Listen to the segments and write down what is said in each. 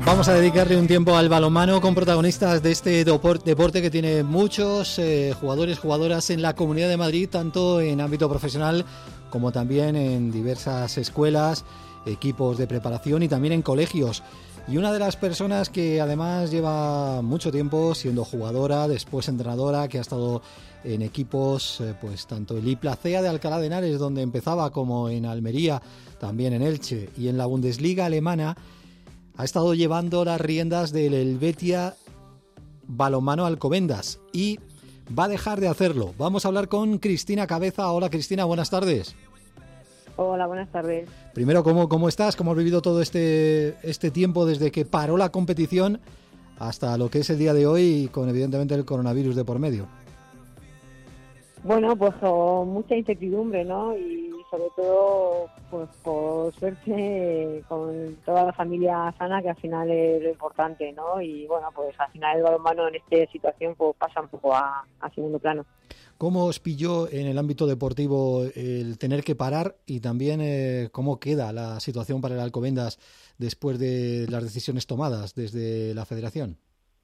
Vamos a dedicarle un tiempo al balonmano con protagonistas de este deporte que tiene muchos jugadores, jugadoras en la Comunidad de Madrid, tanto en ámbito profesional como también en diversas escuelas, equipos de preparación y también en colegios. Y una de las personas que además lleva mucho tiempo siendo jugadora, después entrenadora, que ha estado en equipos, pues tanto el Iplacea de Alcalá de Henares, donde empezaba, como en Almería, también en Elche y en la Bundesliga alemana, ha estado llevando las riendas del Helvetia Balonmano Alcobendas y va a dejar de hacerlo. Vamos a hablar con Cristina Cabeza. Hola Cristina, buenas tardes. Hola, buenas tardes. Primero, ¿cómo estás? ¿Cómo has vivido todo este tiempo desde que paró la competición hasta lo que es el día de hoy, con evidentemente el coronavirus de por medio? Bueno, pues con mucha incertidumbre, ¿no? Y sobre todo, pues por suerte, con toda la familia sana, que al final es lo importante, ¿no? Y bueno, pues al final el balonmano en esta situación pues pasa un poco a segundo plano. ¿Cómo os pilló en el ámbito deportivo el tener que parar y también cómo queda la situación para el Alcobendas después de las decisiones tomadas desde la federación?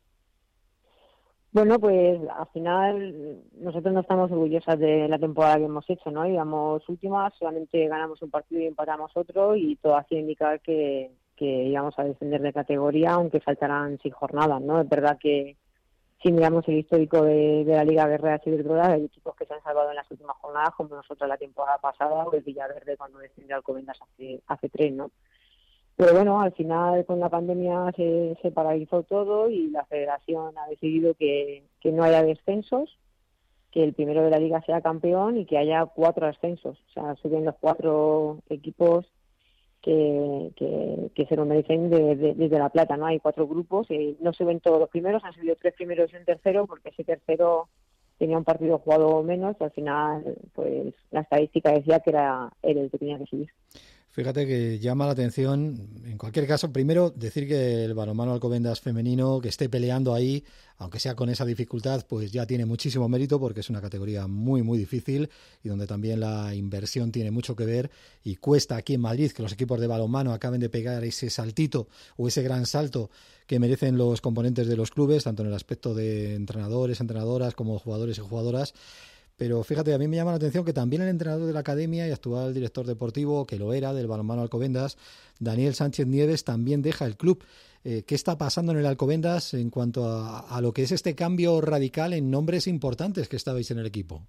Bueno, pues al final nosotros no estamos orgullosas de la temporada que hemos hecho, ¿no? Íbamos últimas, solamente ganamos un partido y empatamos otro y todo hacía indicar que íbamos a descender de categoría, aunque faltaran 6 jornadas, ¿no? Es verdad que si miramos el histórico de la Liga Guerrera y Iberdrola, hay equipos que se han salvado en las últimas jornadas, como nosotros la temporada pasada, o el Villaverde cuando descendió Alcobendas hace 3, ¿no? Pero bueno, al final con la pandemia se paralizó todo y la federación ha decidido que no haya descensos, que el primero de la liga sea campeón y que haya 4 ascensos. O sea, suben los 4 equipos que se lo merecen desde la plata, ¿no? Hay 4 grupos y no suben todos los primeros, han subido 3 primeros y un tercero, porque ese tercero tenía un partido jugado menos y al final pues la estadística decía que era el que tenía que subir. Fíjate que llama la atención, en cualquier caso, primero decir que el balonmano Alcobendas femenino, que esté peleando ahí, aunque sea con esa dificultad, pues ya tiene muchísimo mérito, porque es una categoría muy, muy difícil y donde también la inversión tiene mucho que ver, y cuesta aquí en Madrid que los equipos de balonmano acaben de pegar ese saltito o ese gran salto que merecen los componentes de los clubes, tanto en el aspecto de entrenadores, entrenadoras, como jugadores y jugadoras. Pero fíjate, a mí me llama la atención que también el entrenador de la academia y actual director deportivo, que lo era, del balonmano Alcobendas, Daniel Sánchez Nieves, también deja el club. ¿Qué está pasando en el Alcobendas en cuanto a lo que es este cambio radical en nombres importantes que estabais en el equipo?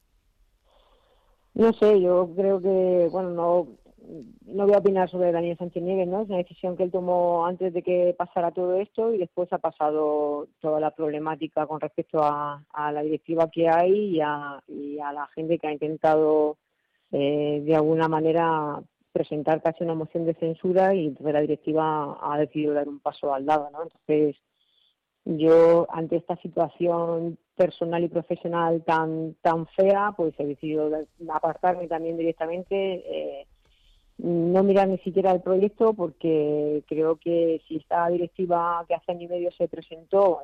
No sé, yo creo que, bueno, no voy a opinar sobre Daniel Sánchez Nieves, ¿no? Es una decisión que él tomó antes de que pasara todo esto y después ha pasado toda la problemática con respecto a la directiva que hay y a la gente que ha intentado de alguna manera presentar casi una moción de censura y entonces la directiva ha decidido dar un paso al lado, ¿no? Entonces yo, ante esta situación personal y profesional tan fea, pues he decidido apartarme también directamente, no mirar ni siquiera el proyecto, porque creo que si esta directiva que hace año y medio se presentó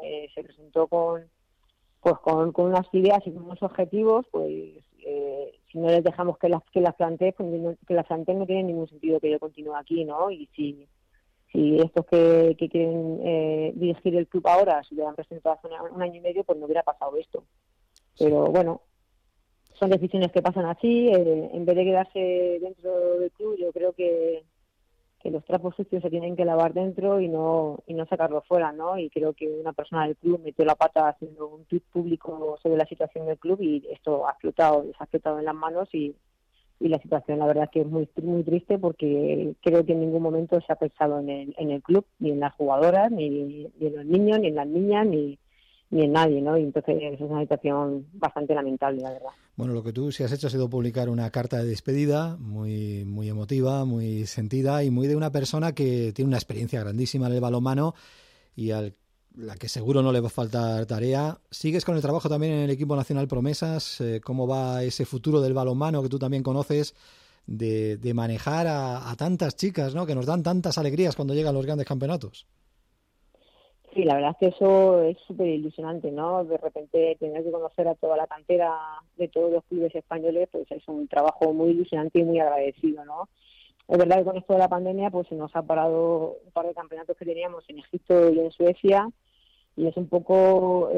con unas ideas y con unos objetivos, pues si no les dejamos que las planteen, pues que las planteen, no tiene ningún sentido que yo continúe aquí, ¿no? Y si estos que quieren dirigir el club ahora se hubieran presentado hace un año y medio, pues no hubiera pasado esto. Pero bueno, son decisiones que pasan así. En vez de quedarse dentro del club, yo creo que los trapos sucios se tienen que lavar dentro y no sacarlos fuera, ¿no? Y creo que una persona del club metió la pata haciendo un tuit público sobre la situación del club y esto ha explotado en las manos y la situación la verdad es que es muy muy triste, porque creo que en ningún momento se ha pensado en el club, ni en las jugadoras, ni en los niños, ni en las niñas, ni en nadie, ¿no? Y entonces es una situación bastante lamentable, la verdad. Bueno, lo que tú sí has hecho ha sido publicar una carta de despedida muy, muy emotiva, muy sentida y muy de una persona que tiene una experiencia grandísima en el balonmano y a la que seguro no le va a faltar tarea. ¿Sigues con el trabajo también en el equipo nacional Promesas? ¿Cómo va ese futuro del balonmano que tú también conoces, de manejar a tantas chicas, ¿no?, que nos dan tantas alegrías cuando llegan los grandes campeonatos? Sí, la verdad es que eso es súper ilusionante, ¿no? De repente tener que conocer a toda la cantera de todos los clubes españoles, pues es un trabajo muy ilusionante y muy agradecido, ¿no? es verdad que con esto de la pandemia pues se nos ha parado un par de campeonatos que teníamos en Egipto y en Suecia, y es un poco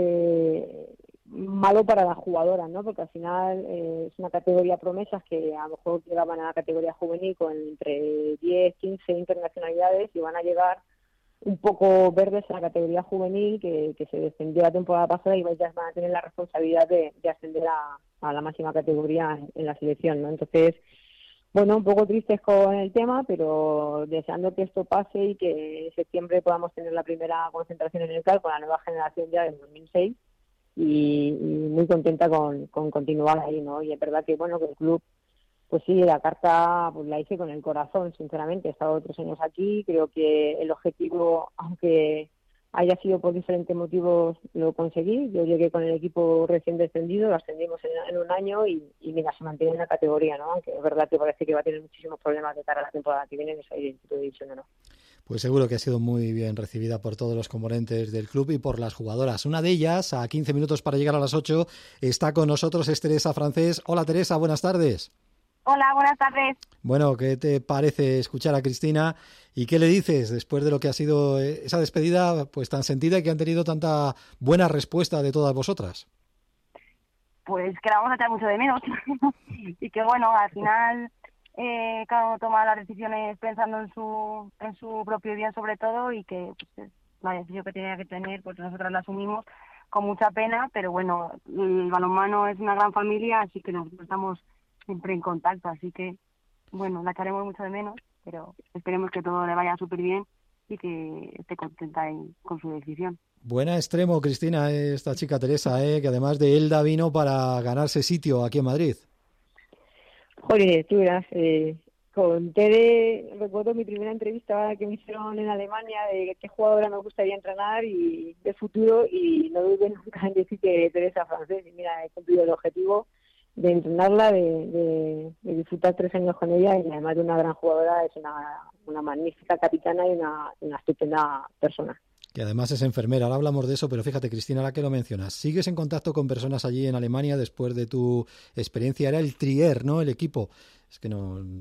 malo para las jugadoras, ¿no? Porque al final es una categoría promesas que a lo mejor llegaban a la categoría juvenil con entre 10, 15 internacionalidades, y van a llegar un poco verdes en la categoría juvenil que se descendió la temporada pasada, y ya van a tener la responsabilidad de ascender a la máxima categoría en la selección, ¿no? Entonces, bueno, un poco tristes con el tema, pero deseando que esto pase y que en septiembre podamos tener la primera concentración en el CAL con la nueva generación ya del 2006, y muy contenta con continuar ahí, ¿no? Y es verdad que, bueno, que el club, pues sí, la carta pues la hice con el corazón, sinceramente. He estado 3 años aquí, creo que el objetivo, aunque haya sido por diferentes motivos, lo conseguí. Yo llegué con el equipo recién descendido, lo ascendimos en un año y mira, se mantiene en la categoría, ¿no? Aunque es verdad que parece que va a tener muchísimos problemas de cara a la temporada que viene en esa división, ¿no? Pues seguro que ha sido muy bien recibida por todos los componentes del club y por las jugadoras. Una de ellas, a 15 minutos para llegar a las 8, está con nosotros, es Teresa Francés. Hola Teresa, buenas tardes. Hola, buenas tardes. Bueno, ¿qué te parece escuchar a Cristina y qué le dices después de lo que ha sido esa despedida pues tan sentida y que han tenido tanta buena respuesta de todas vosotras? Pues que la vamos a echar mucho de menos y que bueno, al final cada uno toma las decisiones pensando en su propio bien sobre todo, y que pues, la decisión que tenía que tener, pues nosotras la asumimos con mucha pena, pero bueno, el balonmano es una gran familia, así que nosotros estamos siempre en contacto, así que bueno, la echaremos mucho de menos, pero esperemos que todo le vaya súper bien y que esté contenta con su decisión. Buena extremo, Cristina, esta chica Teresa, que además de Elda vino para ganarse sitio aquí en Madrid. Joder, tú verás, con Tere recuerdo mi primera entrevista que me hicieron en Alemania de qué jugadora me gustaría entrenar y de futuro, y no dudé nunca en decir que Teresa Francés, y mira, he cumplido el objetivo de entrenarla, de disfrutar 3 años con ella, y además de una gran jugadora, es una magnífica capitana y una estupenda persona. Que además es enfermera. Ahora hablamos de eso, pero fíjate, Cristina, ahora que lo mencionas, ¿sigues en contacto con personas allí en Alemania después de tu experiencia? Era el Trier, ¿no? El equipo. Es que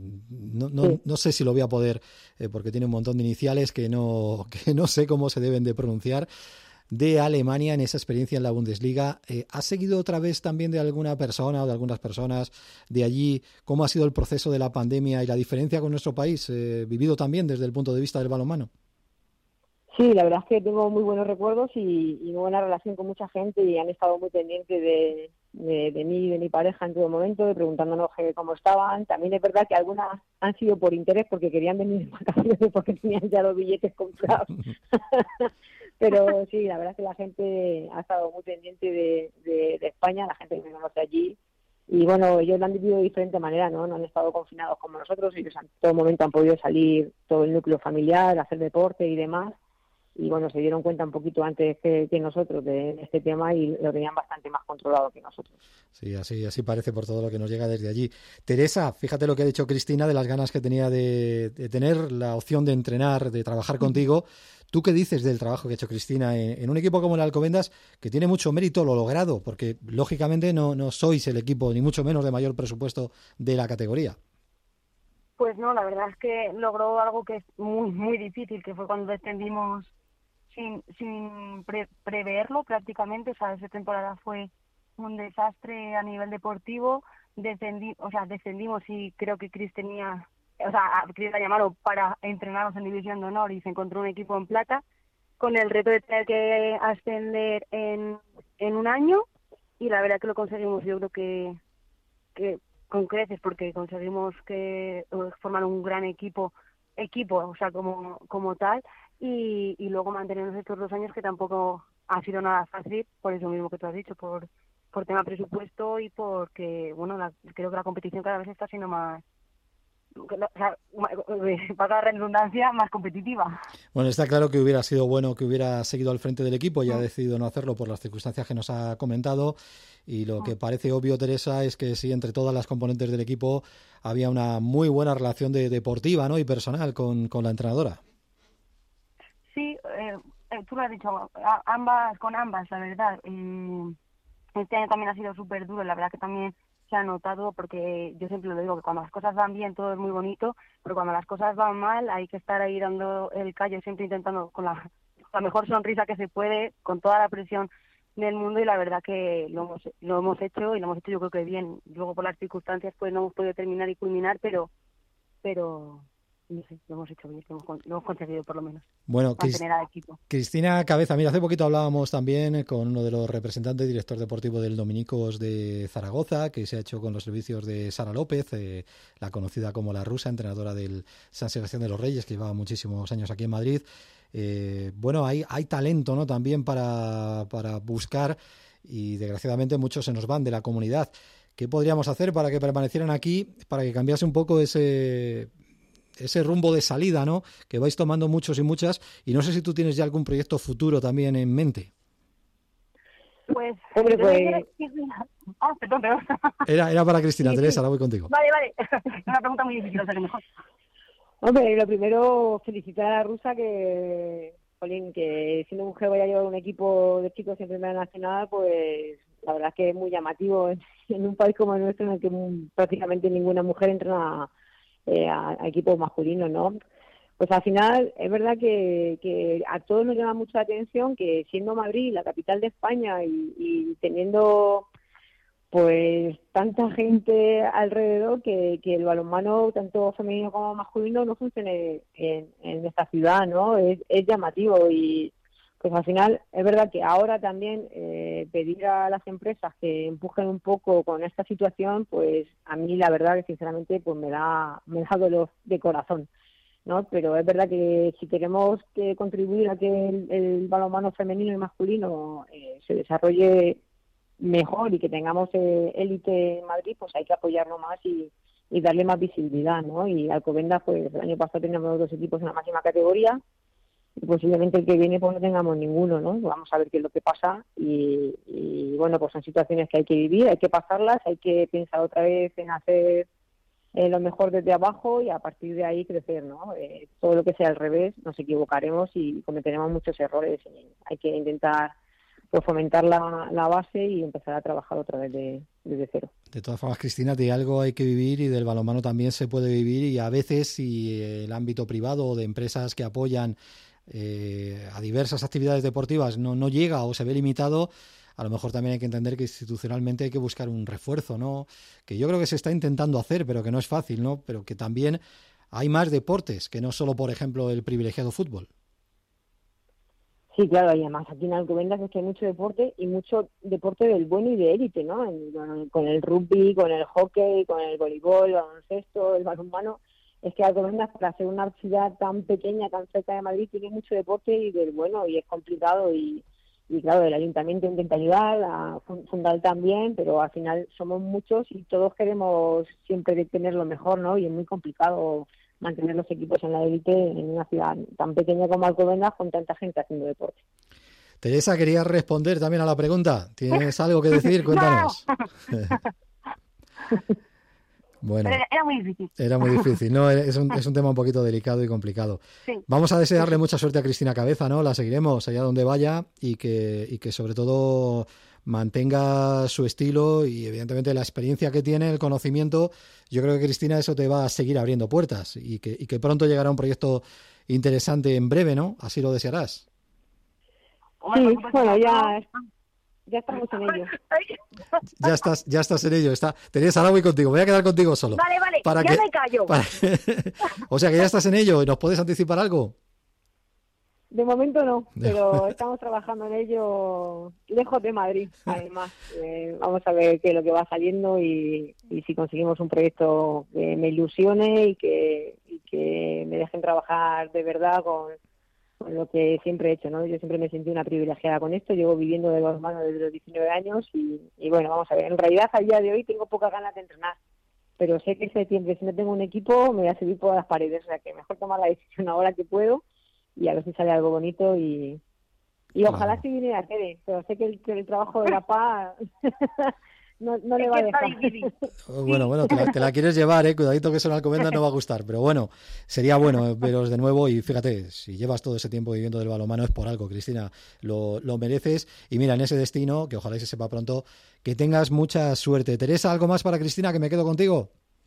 no sé si lo voy a poder, porque tiene un montón de iniciales que no sé cómo se deben de pronunciar, de Alemania en esa experiencia en la Bundesliga. ¿Has seguido otra vez también de alguna persona o de algunas personas de allí cómo ha sido el proceso de la pandemia y la diferencia con nuestro país, vivido también desde el punto de vista del balonmano? Sí, la verdad es que tengo muy buenos recuerdos y muy buena relación con mucha gente, y han estado muy pendientes de mí y de mi pareja en todo momento, preguntándonos cómo estaban. También es verdad que algunas han sido por interés, porque querían venir de vacaciones porque tenían ya los billetes comprados. Pero sí, la verdad es que la gente ha estado muy pendiente de España, la gente que me conoce allí. Y bueno, ellos lo han vivido de diferente manera, ¿no? No han estado confinados como nosotros, ellos en todo momento han podido salir, todo el núcleo familiar, hacer deporte y demás. Y bueno, se dieron cuenta un poquito antes que nosotros de este tema, y lo tenían bastante más controlado que nosotros. Sí, así parece por todo lo que nos llega desde allí. Teresa, fíjate lo que ha dicho Cristina de las ganas que tenía de tener la opción de entrenar, de trabajar contigo. ¿Tú qué dices del trabajo que ha hecho Cristina en un equipo como el Alcobendas, que tiene mucho mérito lo logrado? Porque lógicamente no sois el equipo, ni mucho menos de mayor presupuesto de la categoría. Pues no, la verdad es que logró algo que es muy, muy difícil, que fue cuando descendimos sin preverlo prácticamente. O sea, esa temporada fue un desastre a nivel deportivo. Descendimos y creo que Cris tenía, Cris la llamaron para entrenarnos en División de Honor, y se encontró un equipo en plata con el reto de tener que ascender en un año, y la verdad que lo conseguimos. Yo creo que con creces, porque conseguimos formar un gran equipo, o sea, como tal, y luego mantenernos estos 2 años, que tampoco ha sido nada fácil, por eso mismo que tú has dicho, por tema presupuesto, y porque, bueno, creo que la competición cada vez está siendo más, para la redundancia, más competitiva. Bueno, está claro que hubiera sido bueno que hubiera seguido al frente del equipo, y ha decidido no hacerlo por las circunstancias que nos ha comentado. Y lo que parece obvio, Teresa, es que sí, entre todas las componentes del equipo había una muy buena relación deportiva, ¿no? Y personal con la entrenadora. Sí, tú lo has dicho, con ambas, la verdad. Este año también ha sido súper duro, la verdad que también se ha notado, porque yo siempre lo digo, que cuando las cosas van bien todo es muy bonito, pero cuando las cosas van mal hay que estar ahí dando el callo, siempre intentando con la mejor sonrisa que se puede, con toda la presión del mundo, y la verdad que lo hemos hecho, y lo hemos hecho yo creo que bien. Luego por las circunstancias pues no hemos podido terminar y culminar, pero no sé, lo hemos hecho bien, lo hemos conseguido por lo menos. Bueno, mantener al equipo. Cristina Cabeza, mira, hace poquito hablábamos también con uno de los representantes, director deportivo del Dominicos de Zaragoza, que se ha hecho con los servicios de Sara López, la conocida como la rusa, entrenadora del San Sebastián de los Reyes, que lleva muchísimos años aquí en Madrid. Bueno, hay talento, ¿no?, también para buscar, y desgraciadamente muchos se nos van de la comunidad. ¿Qué podríamos hacer para que permanecieran aquí, para que cambiase un poco ese rumbo de salida, ¿no?, que vais tomando muchos y muchas? Y no sé si tú tienes ya algún proyecto futuro también en mente. Pues, Hombre, perdón. Era para Cristina, sí, Teresa, sí. ahora voy contigo. Vale. Es una pregunta muy difícil, o sea que mejor. Hombre, lo primero, felicitar a la rusa que siendo mujer vaya a llevar un equipo de chicos en Primera Nacional, pues la verdad es que es muy llamativo en un país como el nuestro, en el que prácticamente ninguna mujer entrena a equipos masculinos, ¿no? Pues al final es verdad que a todos nos llama mucho la atención que, siendo Madrid la capital de España y teniendo pues tanta gente alrededor, que el balonmano tanto femenino como masculino no funcione en esta ciudad, ¿no? Es llamativo, y pues al final es verdad que ahora también pedir a las empresas que empujen un poco con esta situación, pues a mí la verdad que sinceramente pues me da dolor de corazón, ¿no? Pero es verdad que si queremos que contribuir a que el balonmano femenino y masculino se desarrolle mejor y que tengamos élite en Madrid, pues hay que apoyarlo más y darle más visibilidad, ¿no? Y Alcobendas, pues el año pasado teníamos 2 equipos en la máxima categoría, y posiblemente el que viene pues no tengamos ninguno, ¿no? Vamos a ver qué es lo que pasa, y bueno, pues son situaciones que hay que vivir, hay que pasarlas, hay que pensar otra vez en hacer lo mejor desde abajo y a partir de ahí crecer, ¿no? Todo lo que sea al revés nos equivocaremos y cometeremos muchos errores, y hay que intentar pues fomentar la base y empezar a trabajar otra vez desde cero. De todas formas, Cristina, de algo hay que vivir, y del balonmano también se puede vivir, y a veces si el ámbito privado o de empresas que apoyan a diversas actividades deportivas no llega o se ve limitado, a lo mejor también hay que entender que institucionalmente hay que buscar un refuerzo, ¿no? Que yo creo que se está intentando hacer, pero que no es fácil, ¿no? Pero que también hay más deportes que no solo, por ejemplo, el privilegiado fútbol. Sí, claro, y además aquí en Alcobendas es que hay mucho deporte, y mucho deporte del bueno y de élite, ¿no? Con el rugby, con el hockey, con el voleibol, el baloncesto, el balonmano. Es que Alcobendas, para ser una ciudad tan pequeña, tan cerca de Madrid, tiene mucho deporte y del bueno, y es complicado, y claro, el ayuntamiento intenta ayudar, la Fundal también, pero al final somos muchos y todos queremos siempre tener lo mejor, ¿no? Y es muy complicado mantener los equipos en la élite en una ciudad tan pequeña como Alcobendas, con tanta gente haciendo deporte. Teresa, ¿querías responder también a la pregunta? ¿Tienes algo que decir? Cuéntanos. Bueno, era muy difícil. Era muy difícil, ¿no? Es un tema un poquito delicado y complicado. Sí. Vamos a desearle mucha suerte a Cristina Cabeza, ¿no? La seguiremos allá donde vaya, y que sobre todo mantenga su estilo y evidentemente la experiencia que tiene, el conocimiento. Yo creo que, Cristina, eso te va a seguir abriendo puertas, y que pronto llegará un proyecto interesante en breve, ¿no? Así lo desearás. Sí, bueno, ya estamos en ello. Ya estás en ello. Teresa, ahora voy contigo. Voy a quedar contigo solo. Vale, me callo. O sea que ya estás en ello. ¿Nos puedes anticipar algo? De momento no, pero estamos trabajando en ello lejos de Madrid, además. Vamos a ver qué es lo que va saliendo, y si conseguimos un proyecto que me ilusione y que me dejen trabajar de verdad con lo que siempre he hecho, ¿no? Yo siempre me sentí una privilegiada con esto, llevo viviendo de balonmano desde los 19 años y bueno, vamos a ver, en realidad a día de hoy tengo pocas ganas de entrenar, pero sé que en septiembre, si no tengo un equipo, me voy a subir por las paredes, o sea que mejor tomar la decisión ahora que puedo, y a ver si sale algo bonito, y ojalá sí viniera a Tere, pero sé que el trabajo de la PA no le va a dejar. Bueno, te la quieres llevar, cuidadito que eso en Alcobendas no va a gustar, pero bueno, sería bueno veros de nuevo y fíjate, si llevas todo ese tiempo viviendo del balonmano es por algo, Cristina, lo mereces y mira, en ese destino, que ojalá se sepa pronto, que tengas mucha suerte. Teresa, ¿algo más para Cristina, que me quedo contigo?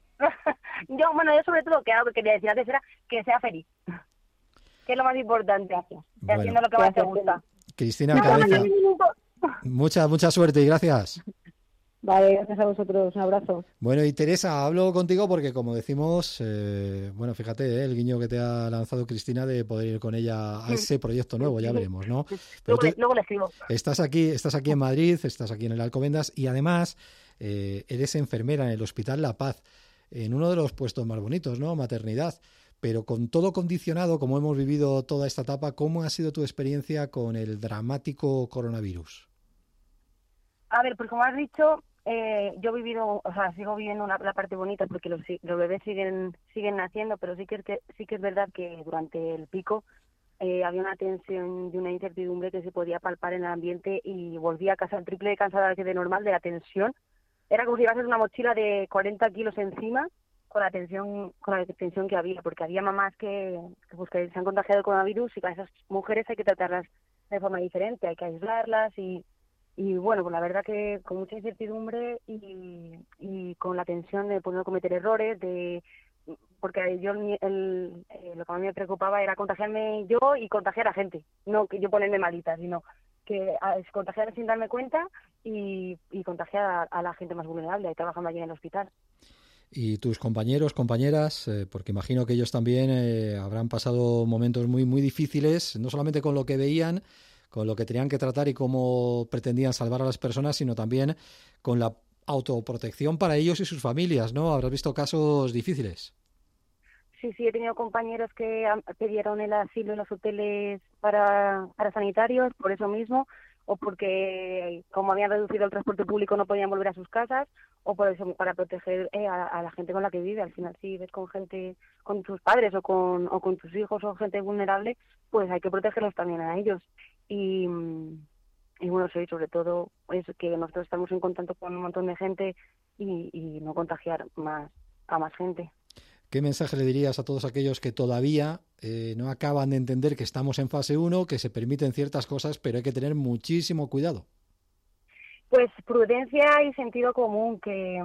Yo sobre todo, que algo que quería decir antes era que sea feliz, que es lo más importante, haciendo lo que más te gusta. Cristina, cabeza, mucha suerte y gracias. Vale, gracias a vosotros, un abrazo. Bueno, y Teresa, hablo contigo porque, como decimos, fíjate, el guiño que te ha lanzado Cristina de poder ir con ella a ese proyecto nuevo, ya veremos, ¿no? Pero luego le escribo. Estás aquí en Madrid, estás aquí en el Alcobendas y además eres enfermera en el Hospital La Paz, en uno de los puestos más bonitos, ¿no? Maternidad. Pero con todo condicionado, como hemos vivido toda esta etapa, ¿cómo ha sido tu experiencia con el dramático coronavirus? A ver, pues como has dicho, yo he vivido, sigo viviendo la parte bonita porque los bebés siguen naciendo, pero sí que es verdad que durante el pico había una tensión y una incertidumbre que se podía palpar en el ambiente y volvía a casa el triple de cansada que de normal de la tensión. Era como si llevases una mochila de 40 kilos encima con la tensión que había, porque había mamás que se han contagiado el coronavirus y para esas mujeres hay que tratarlas de forma diferente, hay que aislarlas y bueno, pues la verdad que con mucha incertidumbre y con la tensión de no cometer errores, porque yo lo que a mí me preocupaba era contagiarme yo y contagiar a gente, no que yo ponerme malita, sino que contagiarme sin darme cuenta y contagiar a la gente más vulnerable, ahí trabajando allí en el hospital. Y tus compañeros, compañeras, porque imagino que ellos también habrán pasado momentos muy, muy difíciles, no solamente con lo que veían, con lo que tenían que tratar y cómo pretendían salvar a las personas, sino también con la autoprotección para ellos y sus familias, ¿no? Habrás visto casos difíciles. Sí, he tenido compañeros que pidieron el asilo en los hoteles para sanitarios, por eso mismo, o porque como habían reducido el transporte público no podían volver a sus casas, o por eso para proteger a la gente con la que vive. Al final, si ves con gente, con tus padres o con tus hijos o gente vulnerable, pues hay que protegerlos también a ellos. Y bueno, sobre todo es que nosotros estamos en contacto con un montón de gente y no contagiar a más gente. ¿Qué mensaje le dirías a todos aquellos que todavía no acaban de entender que estamos en fase 1, que se permiten ciertas cosas, pero hay que tener muchísimo cuidado? Pues prudencia y sentido común, que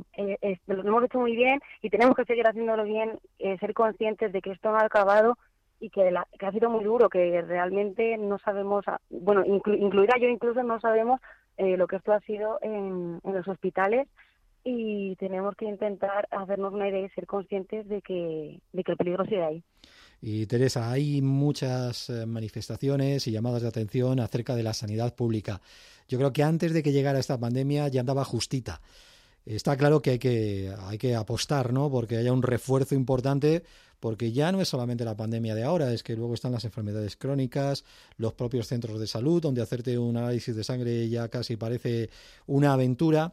lo hemos hecho muy bien y tenemos que seguir haciéndolo bien, ser conscientes de que esto no ha acabado y que ha sido muy duro, que realmente no sabemos, incluida yo incluso, no sabemos lo que esto ha sido en los hospitales. Y tenemos que intentar hacernos una idea y ser conscientes de que el peligro sigue ahí. Y Teresa, hay muchas manifestaciones y llamadas de atención acerca de la sanidad pública. Yo creo que antes de que llegara esta pandemia ya andaba justita. Está claro que hay que apostar, ¿no? Porque haya un refuerzo importante, porque ya no es solamente la pandemia de ahora, es que luego están las enfermedades crónicas, los propios centros de salud, donde hacerte un análisis de sangre ya casi parece una aventura.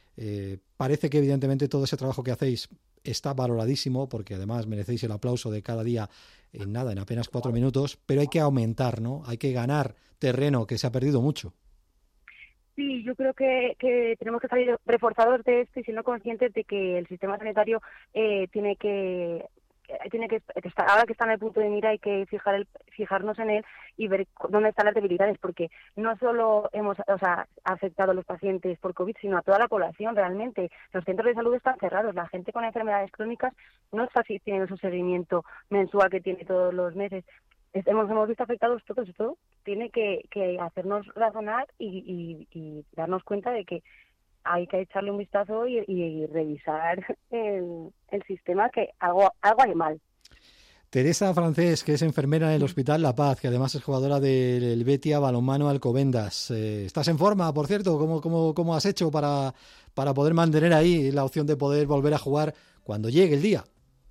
Parece que evidentemente todo ese trabajo que hacéis está valoradísimo, porque además merecéis el aplauso de cada día en apenas 4 minutos, pero hay que aumentar, ¿no? Hay que ganar terreno que se ha perdido mucho. Sí, yo creo que tenemos que salir reforzados de esto y siendo conscientes de que el sistema sanitario tiene que estar, ahora que está en el punto de mira, hay que fijarnos en él y ver dónde están las debilidades, porque no solo hemos afectado a los pacientes por COVID, sino a toda la población realmente. Los centros de salud están cerrados, la gente con enfermedades crónicas no está teniendo su seguimiento mensual que tiene todos los meses. Hemos visto afectados todos, y todo tiene que hacernos razonar y darnos cuenta de que hay que echarle un vistazo y revisar el sistema, que algo hay mal. Teresa Francés, que es enfermera en el Hospital La Paz, que además es jugadora del Betia Balonmano Alcobendas. ¿Estás en forma, por cierto? ¿Cómo has hecho para poder mantener ahí la opción de poder volver a jugar cuando llegue el día?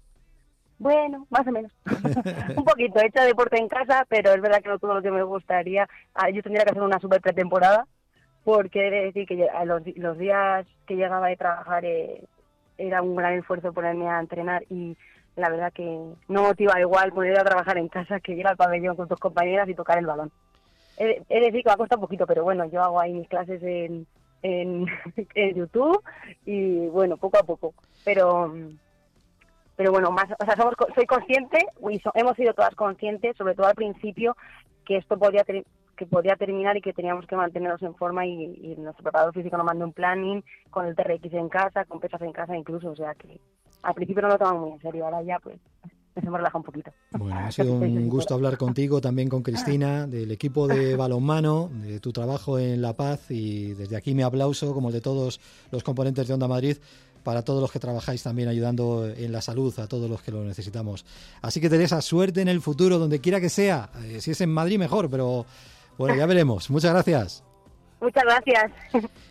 Bueno, más o menos. Un poquito, he hecho deporte en casa, pero es verdad que no todo lo que me gustaría. Yo tendría que hacer una super pretemporada, porque he de decir que los días que llegaba de trabajar era un gran esfuerzo ponerme a entrenar y la verdad que no motiva igual poner a trabajar en casa que ir al pabellón con tus compañeras y tocar el balón. He de decir que me ha costado un poquito, pero bueno, yo hago ahí mis clases en en YouTube y bueno, poco a poco. Pero bueno, más, o sea, soy consciente, hemos sido todas conscientes, sobre todo al principio, que esto podía terminar y que teníamos que mantenernos en forma y nuestro preparador físico nos mandó un planning con el TRX en casa, con pesas en casa incluso, o sea que al principio no lo tomamos muy en serio, ahora ya pues nos hemos relajado un poquito. Bueno, ha sido un gusto hablar contigo, también con Cristina, del equipo de balonmano, de tu trabajo en La Paz, y desde aquí mi aplauso, como el de todos los componentes de Onda Madrid, para todos los que trabajáis también ayudando en la salud a todos los que lo necesitamos. Así que Teresa, suerte en el futuro, donde quiera que sea. Si es en Madrid, mejor, pero bueno, ya veremos. Muchas gracias. Muchas gracias.